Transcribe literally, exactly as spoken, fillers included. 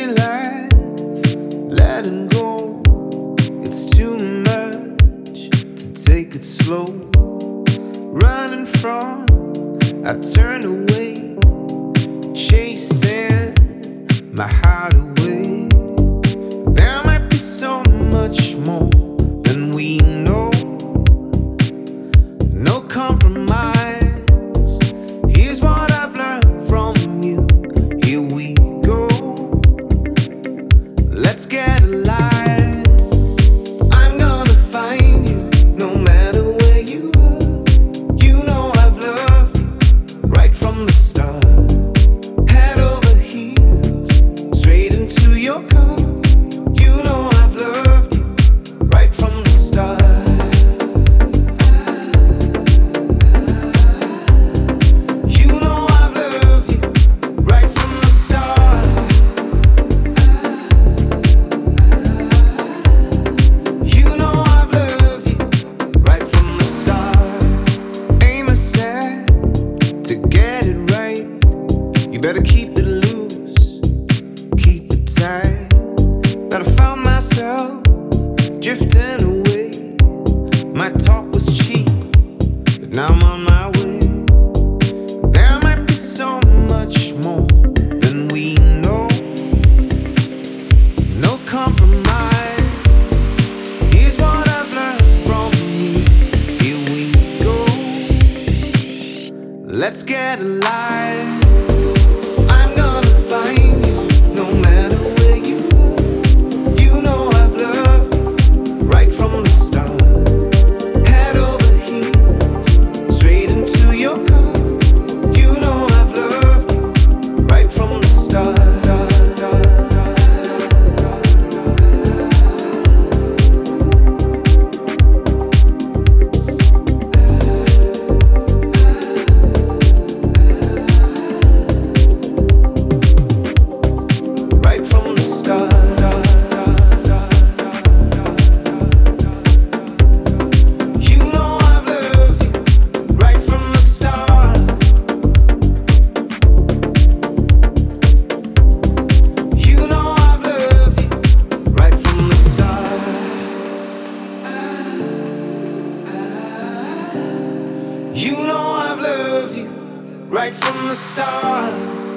life, letting go. It's too much to take it slow. Running from, I turn away, chasing my heart away. There might be so much more than we know. No compromise. Here's what I've learned from you. Here we go. Let's get alive. I'm gonna find you no matter where you are. You know I've loved you right from the start. Head over heels, straight into your car. You know I've loved you right from the start. You better keep it loose, keep it tight. But I found myself drifting away. My talk was cheap, but now I'm on my way. There might be so much more than we know. No compromise. Here's what I've learned from you. Here we go. Let's get alive. You know I've loved you right from the start.